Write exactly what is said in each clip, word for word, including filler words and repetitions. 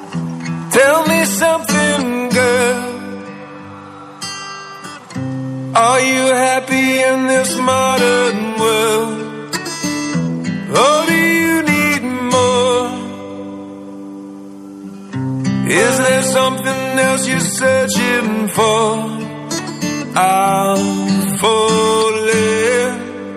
Tell me something, girl. Are you happy in this modern world? Or do you need more? Is there something else you're searching for? I'm falling.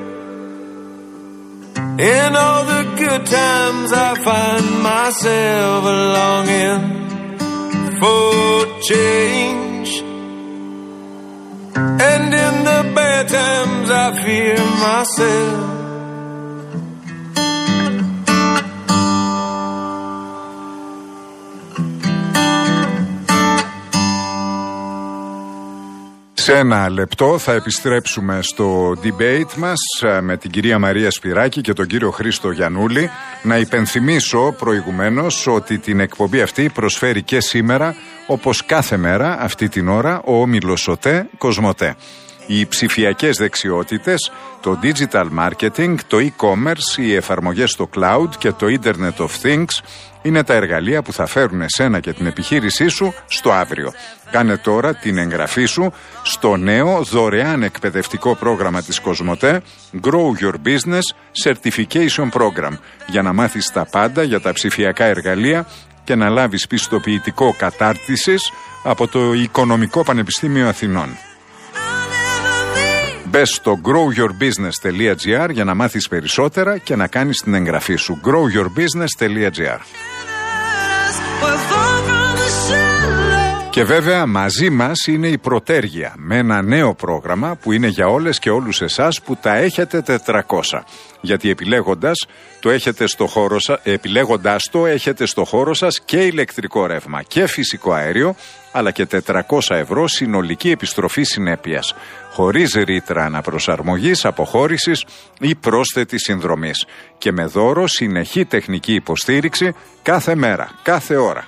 In all the good times I find myself longing for change. And in the bad times I fear myself. Σε ένα λεπτό θα επιστρέψουμε στο debate μας με την κυρία Μαρία Σπυράκη και τον κύριο Χρήστο Γιαννούλη. Να υπενθυμίσω προηγουμένως ότι την εκπομπή αυτή προσφέρει και σήμερα, όπως κάθε μέρα αυτή την ώρα, ο όμιλος ΟΤΕ Κοσμοτέ. Οι ψηφιακές δεξιότητες, το digital marketing, το e-commerce, οι εφαρμογές στο cloud και το Internet of Things είναι τα εργαλεία που θα φέρουν εσένα και την επιχείρησή σου στο αύριο. Κάνε τώρα την εγγραφή σου στο νέο δωρεάν εκπαιδευτικό πρόγραμμα της Κοσμοτέ Grow Your Business Certification Program για να μάθεις τα πάντα για τα ψηφιακά εργαλεία και να λάβεις πιστοποιητικό κατάρτισης από το Οικονομικό Πανεπιστήμιο Αθηνών. Μπες στο grow your business τελεία gr για να μάθεις περισσότερα και να κάνεις την εγγραφή σου. grow your business τελεία gr. Και βέβαια μαζί μας είναι η Πρωτέργεια με ένα νέο πρόγραμμα που είναι για όλες και όλους εσάς που τα έχετε τετρακόσια. Γιατί επιλέγοντας το, έχετε στο χώρο σας, επιλέγοντας το έχετε στο χώρο σας και ηλεκτρικό ρεύμα και φυσικό αέριο, αλλά και τετρακόσια ευρώ συνολική επιστροφή συνέπειας, χωρίς ρήτρα αναπροσαρμογής, αποχώρησης ή πρόσθετης συνδρομής και με δώρο συνεχή τεχνική υποστήριξη κάθε μέρα, κάθε ώρα.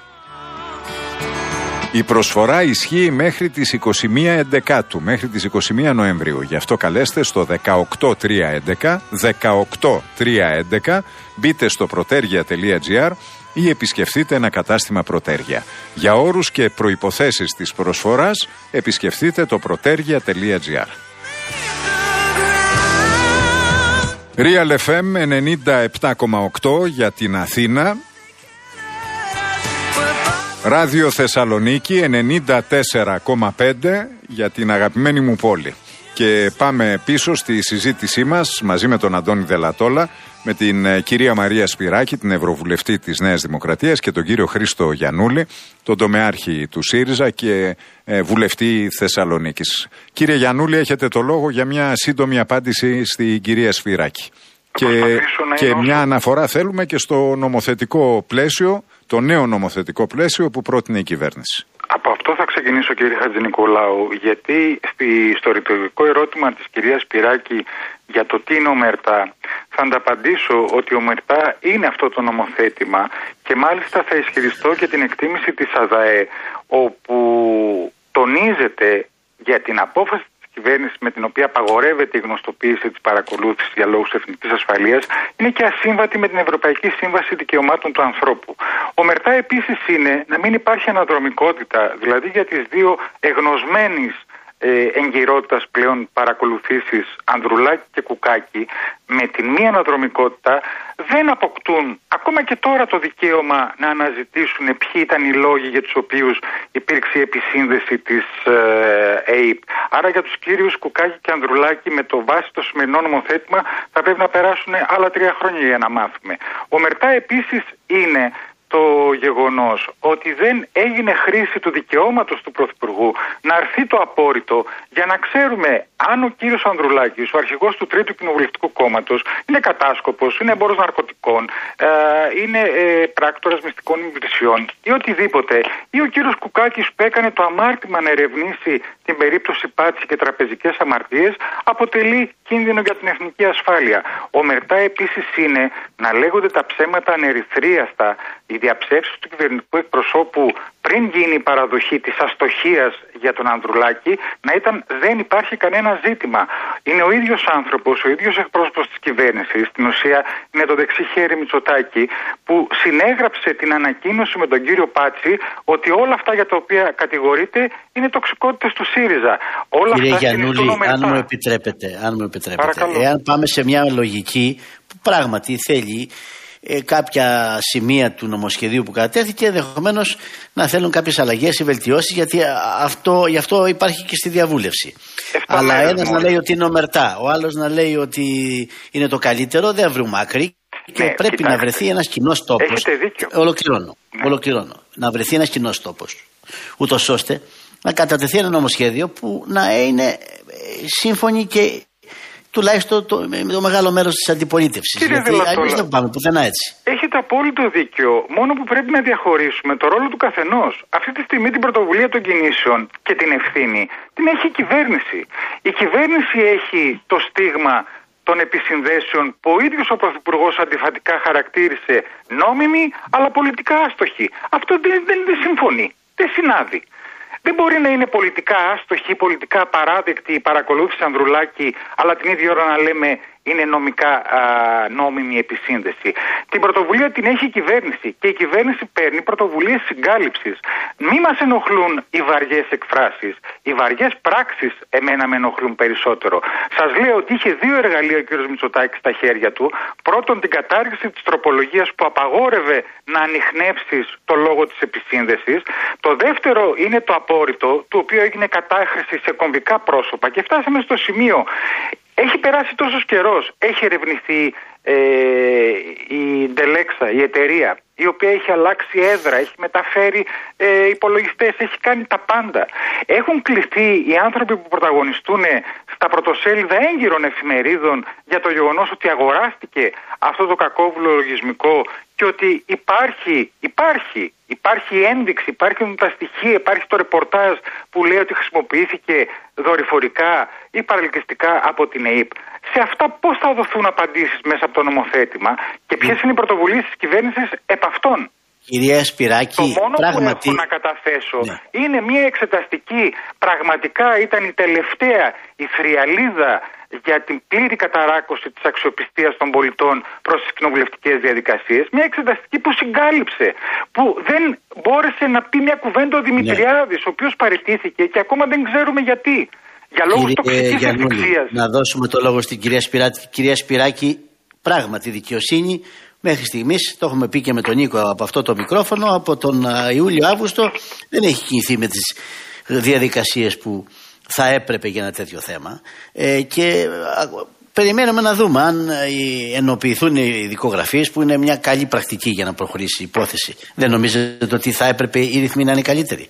Η προσφορά ισχύει μέχρι τις είκοσι μία Εντεκάτου, μέχρι τις είκοσι μία Νοεμβρίου. Γι' αυτό καλέστε στο δεκαοκτώ τριακόσια έντεκα, δεκαοκτώ τριακόσια έντεκα, μπείτε στο protergia τελεία gr ή επισκεφτείτε ένα κατάστημα Πρωτέργεια. Για όρους και προϋποθέσεις της προσφοράς επισκεφτείτε το protergia τελεία gr. Real εφ εμ ενενήντα επτά κόμμα οκτώ για την Αθήνα. Ράδιο Θεσσαλονίκη ενενήντα τέσσερα κόμμα πέντε για την αγαπημένη μου πόλη. Και πάμε πίσω στη συζήτησή μας μαζί με τον Αντώνη Δελατόλα, με την ε, κυρία Μαρία Σπυράκη, την Ευρωβουλευτή της Νέας Δημοκρατίας, και τον κύριο Χρήστο Γιαννούλη, τον τομεάρχη του ΣΥΡΙΖΑ και ε, βουλευτή Θεσσαλονίκης. Κύριε Γιαννούλη, έχετε το λόγο για μια σύντομη απάντηση στην κυρία Σπυράκη. Και, και μια αναφορά θέλουμε και στο νομοθετικό πλαίσιο, το νέο νομοθετικό πλαίσιο που πρότεινε η κυβέρνηση. Από αυτό θα ξεκινήσω, κύριε Χατζηνικολάου, γιατί στη, στο ρητορικό ερώτημα της κυρίας Σπυράκη για το τι είναι ομερτά, θα ανταπαντήσω ότι ομερτά είναι αυτό το νομοθέτημα και μάλιστα θα ισχυριστώ και την εκτίμηση της ΑΔΑΕ, όπου τονίζεται για την απόφαση κυβέρνηση με την οποία απαγορεύεται η γνωστοποίηση της παρακολούθησης για λόγους εθνικής ασφαλείας, είναι και ασύμβατη με την Ευρωπαϊκή Σύμβαση Δικαιωμάτων του Ανθρώπου. Ομερτά επίσης είναι να μην υπάρχει αναδρομικότητα, δηλαδή για τις δύο εγνωσμένες ε, εγκυρότητας πλέον παρακολουθήσεις Ανδρουλάκη και Κουκάκη, με την μία αναδρομικότητα δεν αποκτούν ακόμα και τώρα το δικαίωμα να αναζητήσουν ποιοι ήταν οι λόγοι για τους οποίους υπήρξε η επισύνδεση της ε, ΕΕΠ. Άρα για τους κύριους Κουκάκη και Ανδρουλάκη με το βάση το σημερινό νομοθέτημα θα πρέπει να περάσουν άλλα τρία χρόνια για να μάθουμε. Ομερτά επίσης είναι το γεγονός ότι δεν έγινε χρήση του δικαιώματος του Πρωθυπουργού να αρθεί το απόρριτο για να ξέρουμε αν ο κύριος Ανδρουλάκης, ο αρχηγός του Τρίτου Κοινοβουλευτικού Κόμματος, είναι κατάσκοπος, είναι εμπόρος ναρκωτικών, ε, είναι ε, πράκτορας μυστικών υπηρεσιών ή οτιδήποτε, ή ο κύριος Κουκάκης που έκανε το αμάρτημα να ερευνήσει την περίπτωση Πάτση και τραπεζικές αμαρτίες, αποτελεί κίνδυνο για την εθνική ασφάλεια. Ομερτά επίσης είναι να λέγονται τα ψέματα ανερυθρίαστα, διαψεύσεις του κυβερνητικού εκπροσώπου πριν γίνει η παραδοχή της αστοχίας για τον Ανδρουλάκη να ήταν δεν υπάρχει κανένα ζήτημα. Είναι ο ίδιος άνθρωπος, ο ίδιος εκπρόσωπος της κυβέρνησης, στην ουσία είναι το δεξί χέρι Μητσοτάκη, που συνέγραψε την ανακοίνωση με τον κύριο Πάτσι ότι όλα αυτά για τα οποία κατηγορείται είναι τοξικότητες του ΣΥΡΙΖΑ. Όλα Κύριε αυτά Γιαννούλη, αν μου επιτρέπετε, αν μου επιτρέπετε εάν πάμε σε μια λογική που πράγματι θέλει Ε, κάποια σημεία του νομοσχεδίου που κατέθηκε, ενδεχομένως να θέλουν κάποιες αλλαγές ή βελτιώσεις, γιατί αυτό, γι' αυτό υπάρχει και στη διαβούλευση. Εφτά Αλλά ένας να λέει ότι είναι ομερτά, ο άλλος να λέει ότι είναι το καλύτερο, δεν βρούμε άκρη και ναι, πρέπει κοιτάξτε. να βρεθεί ένας κοινός τόπος. Ολοκληρώνω, ναι. ολοκληρώνω. Να βρεθεί ένας κοινός τόπος, ούτως ώστε να κατατεθεί ένα νομοσχέδιο που να είναι σύμφωνοι και τουλάχιστον το, το μεγάλο μέρος της αντιπολίτευσης. Γιατί αλλιώς δεν πάμε πουθενά έτσι. Έχετε απόλυτο δίκιο. Μόνο που πρέπει να διαχωρίσουμε το ρόλο του καθενός. Αυτή τη στιγμή την πρωτοβουλία των κινήσεων και την ευθύνη την έχει η κυβέρνηση. Η κυβέρνηση έχει το στίγμα των επισυνδέσεων που ο ίδιος ο Πρωθυπουργός αντιφατικά χαρακτήρισε νόμιμη αλλά πολιτικά άστοχη. Αυτό δεν, δεν, δεν συμφωνεί. Δεν συνάδει. Δεν μπορεί να είναι πολιτικά άστοχη, πολιτικά απαράδεκτη η παρακολούθηση Ανδρουλάκη, αλλά την ίδια ώρα να λέμε είναι νομικά α, νόμιμη επισύνδεση. Την πρωτοβουλία την έχει η κυβέρνηση και η κυβέρνηση παίρνει πρωτοβουλίες συγκάλυψης. Μη μας ενοχλούν οι βαριές εκφράσεις. Οι βαριές πράξεις εμένα με ενοχλούν περισσότερο. Σας λέω ότι είχε δύο εργαλεία ο κ. Μητσοτάκης στα χέρια του. Πρώτον, την κατάργηση της τροπολογίας που απαγόρευε να ανιχνεύσεις το λόγο της επισύνδεσης. Το δεύτερο είναι το απόρριτο, του οποίου έγινε κατάχρηση σε κομβικά πρόσωπα και φτάσαμε στο σημείο. Έχει περάσει τόσος καιρός, έχει ερευνηθεί ε, η Ντελέξα, η εταιρεία, η οποία έχει αλλάξει έδρα, έχει μεταφέρει ε, υπολογιστές, έχει κάνει τα πάντα. Έχουν κληθεί οι άνθρωποι που πρωταγωνιστούν στα πρωτοσέλιδα έγκυρων εφημερίδων για το γεγονός ότι αγοράστηκε αυτό το κακόβουλο λογισμικό και ότι υπάρχει, υπάρχει, υπάρχει ένδειξη, υπάρχουν τα στοιχεία, υπάρχει το ρεπορτάζ που λέει ότι χρησιμοποιήθηκε δορυφορικά ή παρελκυστικά από την ΕΥΠ. Σε αυτά πώς θα δοθούν απαντήσεις μέσα από το νομοθέτημα και ποιες είναι οι πρωτοβουλίες της κυβέρνησης επ' αυτών. Κυρία Σπυράκη, το μόνο πράγματι... που έχω να καταθέσω ναι. είναι μια εξεταστική, πραγματικά ήταν η τελευταία, η θριαλίδα για την πλήρη καταράκωση της αξιοπιστίας των πολιτών προς τις κοινοβουλευτικές διαδικασίες. Μια εξεταστική που συγκάλυψε, που δεν μπόρεσε να πει μια κουβέντα ο Δημητριάδης, ναι. ο οποίος παραιτήθηκε και ακόμα δεν ξέρουμε γιατί. Για λόγους τοξικής ευεξίας. Να δώσουμε το λόγο στην κυρία Σπυράκη. Κυρία Σπυράκη, πράγματι δικαιοσύνη. Μέχρι στιγμής, το έχουμε πει και με τον Νίκο από αυτό το μικρόφωνο, από τον Ιούλιο-Αύγουστο δεν έχει κινηθεί με τις διαδικασίες που θα έπρεπε για ένα τέτοιο θέμα. Ε, και περιμένουμε να δούμε αν ενοποιηθούν οι δικογραφίες, που είναι μια καλή πρακτική για να προχωρήσει η υπόθεση. Δεν νομίζετε ότι θα έπρεπε η ρυθμή να είναι καλύτερη?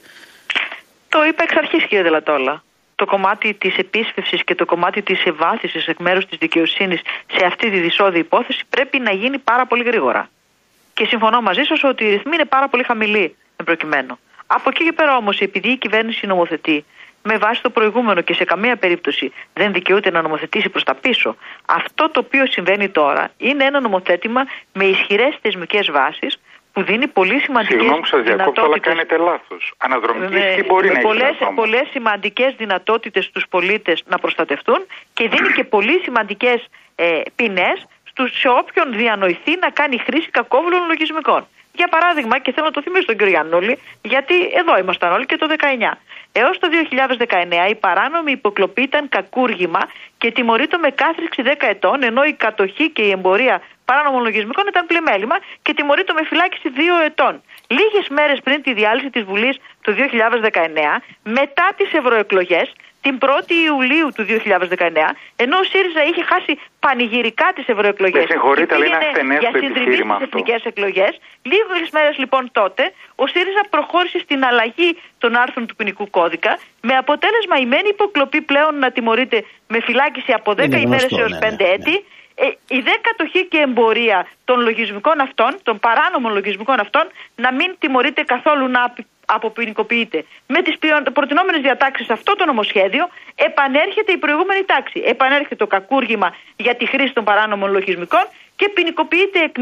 Το είπα εξ αρχής, κύριε Δελατόλα. Το κομμάτι της επίσπευσης και το κομμάτι της ευάθυνσης εκ μέρους της δικαιοσύνης σε αυτή τη δυσόδη υπόθεση πρέπει να γίνει πάρα πολύ γρήγορα. Και συμφωνώ μαζί σας ότι η ρυθμή είναι πάρα πολύ χαμηλή εν προκειμένου. Από εκεί και πέρα όμως, επειδή η κυβέρνηση νομοθετεί με βάση το προηγούμενο και σε καμία περίπτωση δεν δικαιούται να νομοθετήσει προς τα πίσω, αυτό το οποίο συμβαίνει τώρα είναι ένα νομοθέτημα με ισχυρές θεσμικές βάσεις, που δίνει πολύ σημαντικές Συγγνώμη σας διακόπτω, αλλά κάνετε λάθος. Αναδρομική ισχύ μπορεί με να πολλές, έχει πολλές σημαντικές δυνατότητες στους πολίτες να προστατευτούν και δίνει και πολύ σημαντικές ε, ποινές στους, σε όποιον διανοηθεί να κάνει χρήση κακόβουλων λογισμικών. Για παράδειγμα, και θέλω να το θυμίσω τον κύριο Γιαννούλη, γιατί εδώ ήμασταν όλοι και το δεκαεννιά. Έως το δύο χιλιάδες δεκαεννιά η παράνομη υποκλοπή ήταν κακούργημα και τιμωρείται με κάθριξη δέκα ετών, ενώ η κατοχή και η εμπορία παράνομων λογισμικών ήταν πλημέλημα και τιμωρείται με φυλάκιση δύο ετών. Λίγες μέρες πριν τη διάλυση της Βουλής το δύο χιλιάδες δεκαεννιά, μετά τις ευρωεκλογές, την πρώτη Ιουλίου του δύο χιλιάδες δεκαεννιά, ενώ ο ΣΥΡΙΖΑ είχε χάσει πανηγυρικά τις ευρωεκλογές και πήγαινε για συντριβή στις εθνικές εκλογές, λίγες μέρες λοιπόν τότε ο ΣΥΡΙΖΑ προχώρησε στην αλλαγή των άρθρων του ποινικού κώδικα, με αποτέλεσμα η μεν υποκλοπή πλέον να τιμωρείται με φυλάκιση από δέκα ημέρες έως πέντε ναι, έτη, ναι. Ε, η δε κατοχή και εμπορία των λογισμικών αυτών, των παράνομων λογισμικών αυτών, να μην τιμωρείται καθόλου, να αποποινικοποιείται. Με τις προτινόμενες διατάξεις σε αυτό το νομοσχέδιο επανέρχεται η προηγούμενη τάξη. Επανέρχεται το κακούργημα για τη χρήση των παράνομων λογισμικών και ποινικοποιείται εκ νέου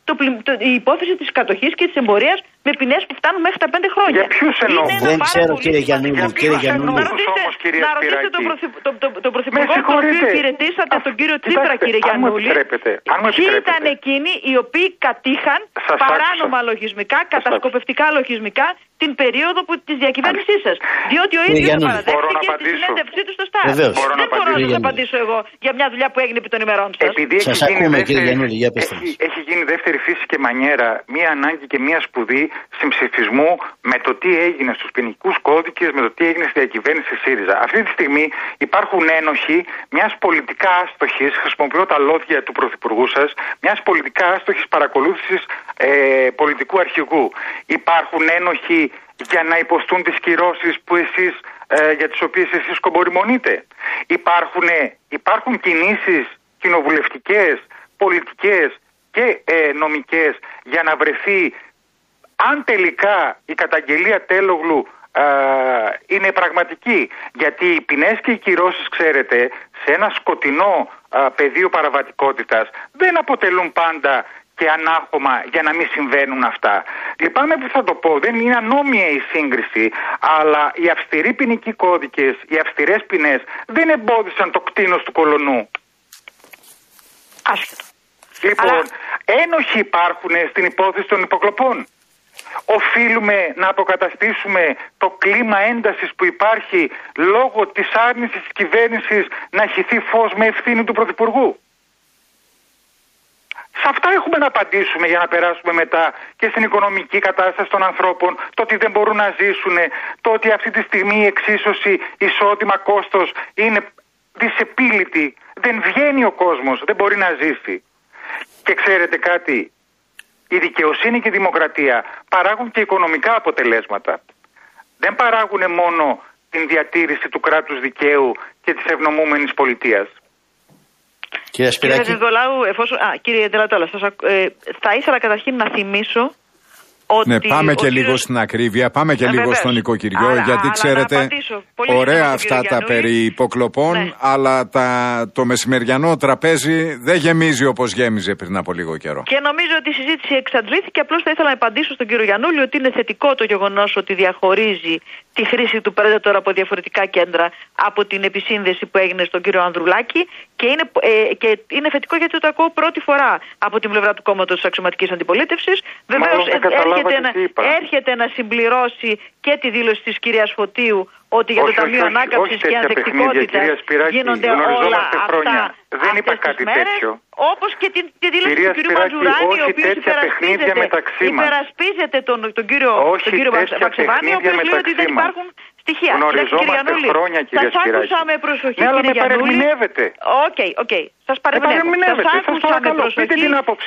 το, το, η υπόθεση της κατοχής και της εμπορίας με ποινές που φτάνουν μέχρι τα πέντε χρόνια. Για ποιους εννοώ? Δεν ξέρω κύριε Γιαννούλη. Κύριε Γιαννούλη. Να ρωτήσετε, να ρωτήσετε τον πρωθυπουργό το, το, το τον οποίο υπηρετήσατε, τον κύριο Τσίπρα, κύριε Γιαννούλη. Ποιοι ήταν εκείνοι οι οποίοι κατήχαν σας παράνομα άκουσα. λογισμικά, κατασκοπευτικά λογισμικά την περίοδο που, της διακυβέρνησής σας. Διότι ο ίδιος το παραδέχτηκε στη συνέντευξή του στο ΣΤΑΡ. Δεν μπορώ να σας απαντήσω εγώ για μια δουλειά που έγινε επί των ημερών σας. Επειδή σας ακούμε κύριε Γιαννούλη, για πέστε μας. Έχει γίνει δεύτερη φύση και μανιέρα μια ανάγκη και μια σπουδή συμψηφισμού με το τι έγινε στους ποινικούς κώδικες, με το τι έγινε στη διακυβέρνηση ΣΥΡΙΖΑ. Αυτή τη στιγμή υπάρχουν ένοχοι μιας πολιτικά άστοχης, χρησιμοποιώ τα λόγια του Πρωθυπουργού σας, μιας πολιτικά άστοχης παρακολούθησης ε, πολιτικού αρχηγού. Υπάρχουν ένοχοι για να υποστούν τις κυρώσεις που εσείς, ε, για τις οποίες εσείς κομπορημονείτε. Υπάρχουν, υπάρχουν κινήσεις κοινοβουλευτικές, πολιτικές και ε, νομικές για να βρεθεί, αν τελικά η καταγγελία Τέλογλου ε, είναι πραγματική. Γιατί οι ποινές και οι κυρώσεις, ξέρετε, σε ένα σκοτεινό ε, πεδίο παραβατικότητας δεν αποτελούν πάντα και ανάχωμα για να μην συμβαίνουν αυτά. Λυπάμαι που θα το πω, δεν είναι ανώμια η σύγκριση, αλλά οι αυστηροί ποινικοί κώδικες, οι αυστηρές ποινές δεν εμπόδισαν το κτήνος του κολονού. Άσχετο. Λοιπόν, αλλά... ένοχοι υπάρχουν στην υπόθεση των υποκλοπών. Οφείλουμε να αποκαταστήσουμε το κλίμα έντασης που υπάρχει λόγω της άρνησης της κυβέρνησης να χυθεί φως με ευθύνη του Πρωθυπουργού. Σε αυτά έχουμε να απαντήσουμε για να περάσουμε μετά και στην οικονομική κατάσταση των ανθρώπων, το ότι δεν μπορούν να ζήσουν, το ότι αυτή τη στιγμή η εξίσωση εισόδημα κόστος είναι δυσεπίλητη, δεν βγαίνει ο κόσμος, δεν μπορεί να ζήσει. Και ξέρετε κάτι, η δικαιοσύνη και η δημοκρατία παράγουν και οικονομικά αποτελέσματα. Δεν παράγουν μόνο την διατήρηση του κράτους δικαίου και της ευνομούμενης πολιτείας. Κύριε Σπυράκη. Κύριε Νικολάου, εφόσον... Α, κύριε Ντελατόλα, σας... ε, θα ήθελα καταρχήν να θυμίσω ότι... Ναι, πάμε και κύριος... λίγο στην ακρίβεια, πάμε και ε, λίγο βεβαίως. στον νοικοκυριό, άρα, γιατί άρα, ξέρετε, ωραία αυτά τα περί υποκλοπών, ναι. αλλά τα, το μεσημεριανό τραπέζι δεν γεμίζει όπως γέμιζε πριν από λίγο καιρό. Και νομίζω ότι η συζήτηση εξαντλήθηκε, απλώς θα ήθελα να απαντήσω στον κύριο Γιαννούλη ότι είναι θετικό το γεγονός ότι διαχωρίζει τη χρήση του Predator από διαφορετικά κέντρα από την επισύνδεση που έγινε στον κύριο Ανδρουλάκη και είναι, ε, και είναι θετικό γιατί το ακούω πρώτη φορά από την πλευρά του κόμματος της αξιωματικής αντιπολίτευσης. Βεβαίως έρχεται, να, έρχεται να συμπληρώσει και τη δήλωση της κυρίας Φωτίου ότι για όχι, το Ταμείο Ανάκαμψης και Ανθεκτικότητας γίνονται όλα αυτά. Δεν είπα κάτι τέτοιο. Όπως και τη, τη δήλωση του κ. Ματζουράνη, ο οποίος υπερασπίζεται, υπερασπίζεται τον, τον κύριο, τον κύριο Βαξεβάνη, ο οποίος λέει ότι δεν υπάρχουν στοιχεία. Γνωριζόμαστε χρόνια, κύριε Σπυράκη. Σας άκουσα με προσοχή, ναι, κύριε Γιαννούλη. Παρεμηνεύετε. Οκ, οκ. Σας παρεμηνεύω. Σας άκουσα με προσοχή.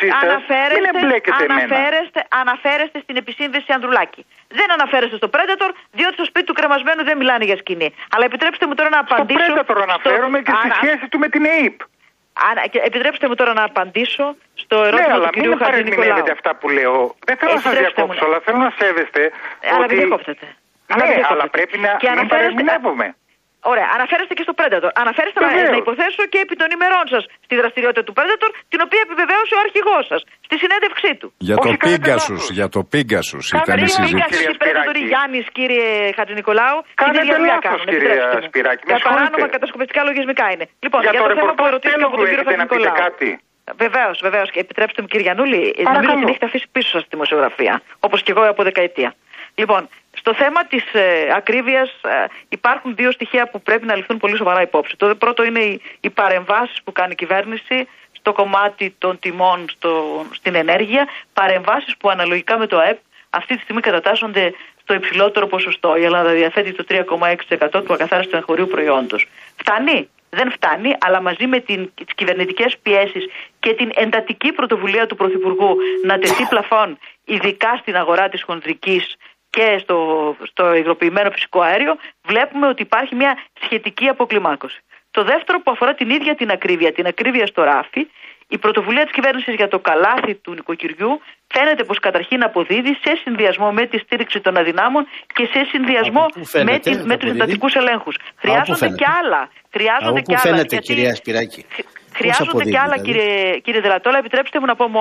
Αναφέρεστε, αναφέρεστε στην επισύνδεση Ανδρουλάκη. Δεν αναφέρεστε στο Predator, διότι στο σπίτι του κρεμασμένου δεν μιλάνε για σκηνή. Αλλά επιτρέψτε μου τώρα να απαντήσω. Στο Predator αναφέρομαι και στη σχέση του με την ΕΕΠ. Επιτρέψτε μου τώρα να απαντήσω στο ερώτημα ναι, του κυρίου Χατζηνικολάου. Ναι, αυτά που λέω. Δεν θέλω να σας διακόψω, αλλά θέλω να σέβεστε. Αλλά ότι... μην διακόψετε. Ναι, αλλά πρέπει να μην παρεμηνεύουμε. Ωραία, αναφέρεστε και στο Predator. Αναφέρεστε να, να υποθέσω και επί των ημερών σας στη δραστηριότητα του Predator, την οποία επιβεβαίωσε ο αρχηγός σας στη συνέντευξή του. Για το Pegasus, για το Pegasus ήταν η συζήτηση. Κύριε Predator Γιάννης, κύριε Χατζηνικολάου, κάνετε λάθος, κύριε Σπυράκη. Τα παράνομα κατασκοπευτικά λογισμικά είναι. Λοιπόν, για, για το, το θέμα που ερωτήθηκε από τον κύριο Χατζηνικολάου. Βεβαίως, βεβαίως. Και επιτρέψτε μου, κύριε Γιαννούλη, νομίζω ότι την έχετε αφήσει πίσω σας στη δημοσιογραφία, όπως και εγώ από δεκαετία. Λοιπόν, στο θέμα της ε, ακρίβειας ε, υπάρχουν δύο στοιχεία που πρέπει να ληφθούν πολύ σοβαρά υπόψη. Το πρώτο είναι οι, οι παρεμβάσεις που κάνει η κυβέρνηση στο κομμάτι των τιμών στο, στην ενέργεια, παρεμβάσεις που αναλογικά με το ΑΕΠ αυτή τη στιγμή κατατάσσονται στο υψηλότερο ποσοστό. Η Ελλάδα διαθέτει το τρία κόμμα έξι τοις εκατό του ακαθάριστου εγχωρίου προϊόντος. Φτάνει? Δεν φτάνει, αλλά μαζί με την, τις κυβερνητικές πιέσεις και την εντατική πρωτοβουλία του Πρωθυπουργού να τεθεί πλαφόν, ειδικά στην αγορά της χονδρικής και στο, στο υγροποιημένο φυσικό αέριο, βλέπουμε ότι υπάρχει μια σχετική αποκλιμάκωση. Το δεύτερο που αφορά την ίδια την ακρίβεια, την ακρίβεια στο ράφι, η πρωτοβουλία της κυβέρνησης για το καλάθι του νοικοκυριού φαίνεται πως καταρχήν αποδίδει σε συνδυασμό με τη στήριξη των αδυνάμων και σε συνδυασμό φαίνεται, με, τη, με τους εντατικούς ελέγχους. Χρειάζονται και άλλα. Χρειάζονται και άλλα. Φαίνεται, γιατί... κυρία Σπυράκη. Χρειάζονται και άλλα, δηλαδή. κύριε, κύριε Δελατόλα. Επιτρέψτε μου να πω μόνο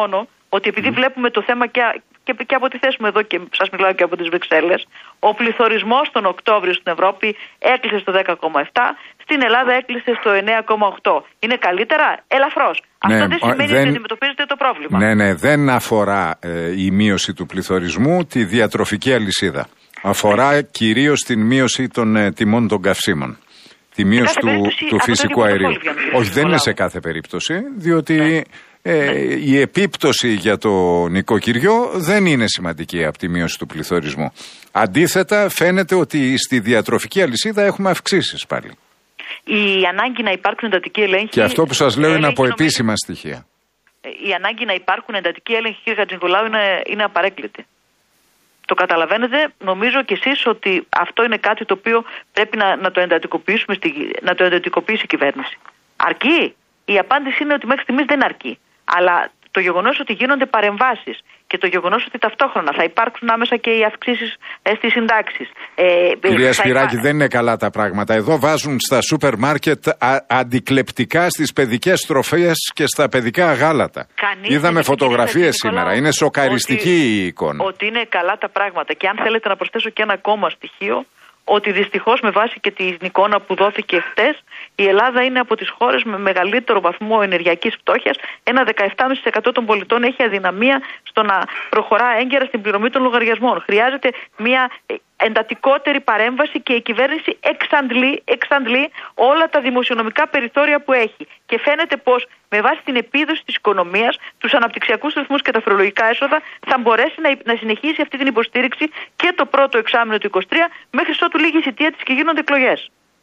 ότι επειδή mm. βλέπουμε το θέμα και, και, και από τη θέση μου εδώ και σας μιλάω και από τις Βρυξέλλες, ο πληθωρισμός τον Οκτώβριο στην Ευρώπη έκλεισε στο δέκα κόμμα επτά, στην Ελλάδα έκλεισε στο εννέα κόμμα οκτώ. Είναι καλύτερα? Ελαφρώς. Ναι, αυτό δεν σημαίνει δεν... ότι αντιμετωπίζετε το πρόβλημα. Ναι, ναι, δεν αφορά ε, η μείωση του πληθωρισμού τη διατροφική αλυσίδα. Αφορά κυρίως την μείωση των ε, τιμών των καυσίμων. Τη μείωση του, του φυσικού αερίου. Όχι, δεν είναι σε κάθε περίπτωση, διότι ναι. ε, ναι. η επίπτωση για το νοικοκυριό δεν είναι σημαντική από τη μείωση του πληθωρισμού. Αντίθετα, φαίνεται ότι στη διατροφική αλυσίδα έχουμε αυξήσεις πάλι. Η ανάγκη να υπάρξουν εντατικοί έλεγχοι. Και αυτό που σας λέω είναι από επίσημα νομίζω, στοιχεία. Η ανάγκη να υπάρχουν εντατικοί έλεγχοι, κύριε Χατζηνικολάου, είναι, είναι απαρέκκλητη. Το καταλαβαίνετε, νομίζω κι εσείς ότι αυτό είναι κάτι το οποίο πρέπει να, να, το, εντατικοποιήσουμε στη, να το εντατικοποιήσει η κυβέρνηση. Αρκεί? Η απάντηση είναι ότι μέχρι στιγμής δεν αρκεί. Αλλά το γεγονός ότι γίνονται παρεμβάσεις και το γεγονός ότι ταυτόχρονα θα υπάρξουν άμεσα και οι αυξήσεις ε, στις συντάξεις. Ε, Κυρία Σπυράκη, υπά... δεν είναι καλά τα πράγματα. Εδώ βάζουν στα σούπερ μάρκετ α, αντικλεπτικά στις παιδικές τροφές και στα παιδικά γάλατα. Κανείς είδαμε φωτογραφίες σήμερα. Είναι σοκαριστική ότι, η εικόνα. Ότι είναι καλά τα πράγματα. Και αν θέλετε να προσθέσω και ένα ακόμα στοιχείο, ότι δυστυχώς με βάση και την εικόνα που δόθηκε χτες, η Ελλάδα είναι από τις χώρες με μεγαλύτερο βαθμό ενεργειακής φτώχειας. Ένα δεκαεπτά κόμμα πέντε τοις εκατό των πολιτών έχει αδυναμία στο να προχωρά έγκαιρα στην πληρωμή των λογαριασμών. Χρειάζεται μια εντατικότερη παρέμβαση και η κυβέρνηση εξαντλεί, εξαντλεί όλα τα δημοσιονομικά περιθώρια που έχει. Και φαίνεται πως με βάση την επίδοση της οικονομίας, τους αναπτυξιακούς ρυθμούς και τα φορολογικά έσοδα θα μπορέσει να, να συνεχίσει αυτή την υποστήριξη και το πρώτο εξάμηνο του είκοσι τρία μέχρι ότου λήγει η θητεία της και γίνονται εκλογές.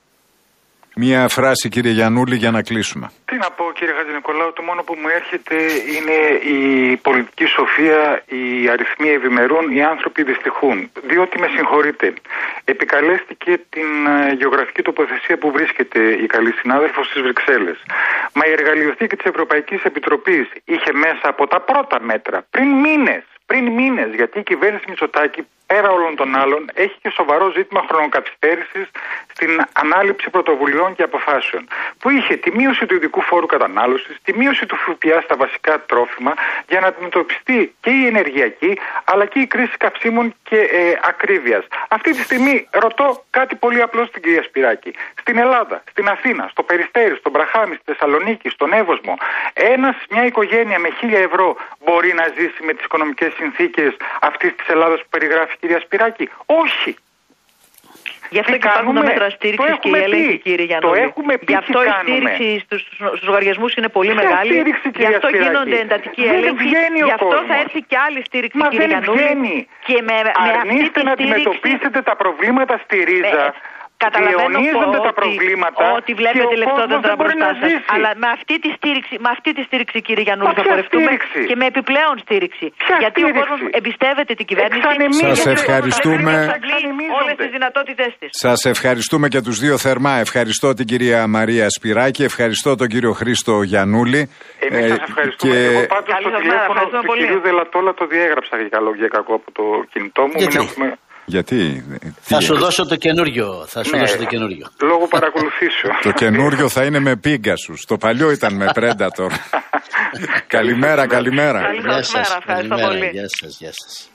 Μία φράση, κύριε Γιαννούλη, για να κλείσουμε. Τι να πω, κύριε Χατζηνικολάου, το μόνο που μου έρχεται είναι η πολιτική σοφία, οι αριθμοί ευημερούν, οι άνθρωποι δυστυχούν. Διότι, με συγχωρείτε, επικαλέστηκε την γεωγραφική τοποθεσία που βρίσκεται η καλή συνάδελφος στις Βρυξέλλες. Μα η εργαλειοθήκη της Ευρωπαϊκής Επιτροπής είχε μέσα από τα πρώτα μέτρα, πριν μήνες, πριν μήνες, γιατί η κυβέρνηση Μητσοτάκη, πέρα όλων των άλλων, έχει και σοβαρό ζήτημα χρονοκαθυστέρησης στην ανάληψη πρωτοβουλειών και αποφάσεων. Που είχε τη μείωση του ειδικού φόρου κατανάλωσης, τη μείωση του ΦΠΑ στα βασικά τρόφιμα, για να αντιμετωπιστεί και η ενεργειακή, αλλά και η κρίση καυσίμων και ε, ακρίβειας. Αυτή τη στιγμή ρωτώ κάτι πολύ απλό στην κυρία Σπυράκη. Στην Ελλάδα, στην Αθήνα, στο Περιστέρι, στον Μπραχάμι, στη Θεσσαλονίκη, στον Εύωσμο, ένας, μια οικογένεια με χίλια ευρώ μπορεί να ζήσει με τις οικονομικές συνθήκες αυτής της Ελλάδας που περιγράφει, κυρία Σπυράκη? Όχι. Γι' αυτό και υπάρχουν τα μέτρα στήριξης και η έλεγχη, κύριε Γιαννούλη. Γι' αυτό η στήριξη στους, στους λογαριασμούς είναι πολύ μεγάλη. Γι' αυτό γίνονται εντατικοί έλεγχοι. Γι' αυτό θα έρθει και άλλη στήριξη, Μα κύριε Γιαννούλη. Και με, με Αρνείστε να αντιμετωπίσετε τα προβλήματα στη ρίζα. Καταλαβαίνω τα προβλήματα ότι βλέπετε λεπτόδεντρα μπροστά σας. Αλλά με αυτή τη στήριξη, με αυτή τη στήριξη, κύριε Γιαννούλη, θα πορευτούμε και με επιπλέον στήριξη. Ποια γιατί στήριξη? Ο κόσμος εμπιστεύεται την κυβέρνηση. Σας ευχαριστούμε. Όλες τις δυνατότητες της. Σας ευχαριστούμε και τους δύο θερμά. Ευχαριστώ την κυρία Μαρία Σπυράκη. Ευχαριστώ τον κύριο Χρήστο Γιαννούλη. Εμείς σας ευχαριστούμε. Και... Εγώ πάντως το τηλέφωνο του κυρίου Δελατόλα το διέγραψα για καλό για κακό από το κινητό μου. Μην έχουμε... Γιατί. Θα σου δώσω το καινούριο. Θα σου ναι, δώσω το καινούριο. Λόγω παρακολουθήσεων. Το καινούριο θα είναι με Pegasus. Το παλιό ήταν με Predator. Καλημέρα, καλημέρα. Γεια σας. Ευχαριστώ πολύ. Γεια σας, γεια σας.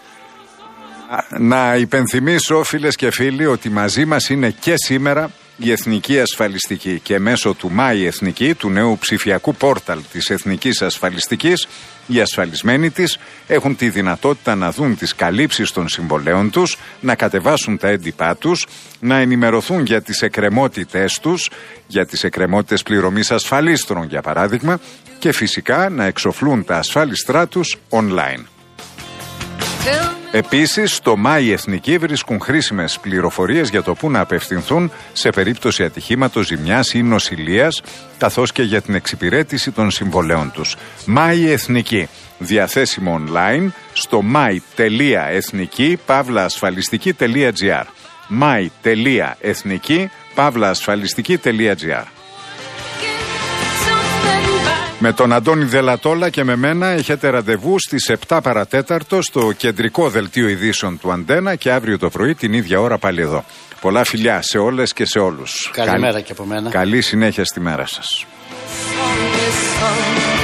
Να υπενθυμίσω, φίλες και φίλοι, ότι μαζί μας είναι και σήμερα η Εθνική Ασφαλιστική και μέσω του Μάη Εθνική, του νέου ψηφιακού πόρταλ της Εθνικής Ασφαλιστικής, οι ασφαλισμένοι της έχουν τη δυνατότητα να δουν τις καλύψεις των συμβολέων τους, να κατεβάσουν τα έντυπά τους, να ενημερωθούν για τις εκκρεμότητές τους, για τις εκκρεμότητες πληρωμής ασφαλίστρων για παράδειγμα, και φυσικά να εξοφλούν τα ασφάλιστρά τους online. Επίσης, στο Μάη Εθνική βρίσκουν χρήσιμες πληροφορίες για το πού να απευθυνθούν σε περίπτωση ατυχήματος, ζημιάς ή νοσηλείας, καθώς και για την εξυπηρέτηση των συμβολέων τους. Μάη Εθνική, διαθέσιμο online στο my.εθνική παύλα ασφαλιστική τελεία gr. my.εθνική παύλα ασφαλιστική τελεία gr. Με τον Αντώνη Δελατόλα και με μένα έχετε ραντεβού στις επτά παρατέταρτο στο κεντρικό δελτίο ειδήσεων του Αντένα και αύριο το πρωί την ίδια ώρα πάλι εδώ. Πολλά φιλιά σε όλες και σε όλους. Καλημέρα και από μένα. Καλή συνέχεια στη μέρα σας.